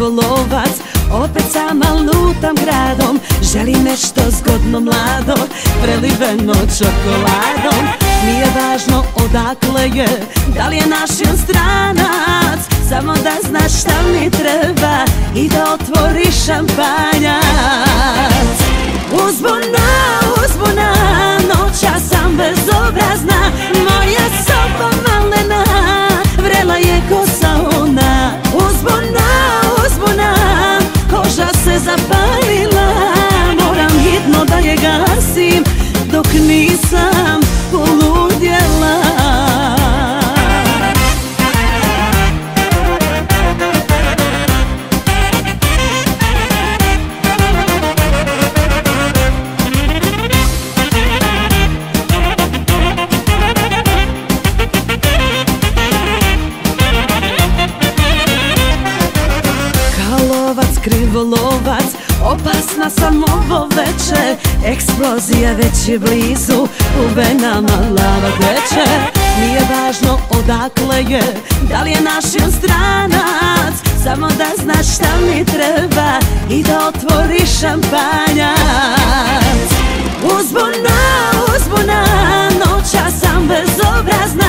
krivolovac, opet sama lutam gradom. Želim nešto zgodno mlado, preliveno čokoladom. Nije važno odakle je, da li je naš ili stranac, samo da znaš šta mi treba i da otvoriš šampanjac. Uzbuna, uzbuna, noća sam bezobrazna, moja soba malena, vrela je ko sauna. Uzbuna, uzbuna, koža se zapalila, moram hitno da je gasim dok nisam poludjela. Krivolovac, opasna sam ovo veče, eksplozija već je blizu, u venama lava teče. Nije važno odakle je, da li je naš ili stranac, samo da znaš šta mi treba i da otvoriš šampanjac. Uzbuna, uzbuna, noća sam bezobrazna,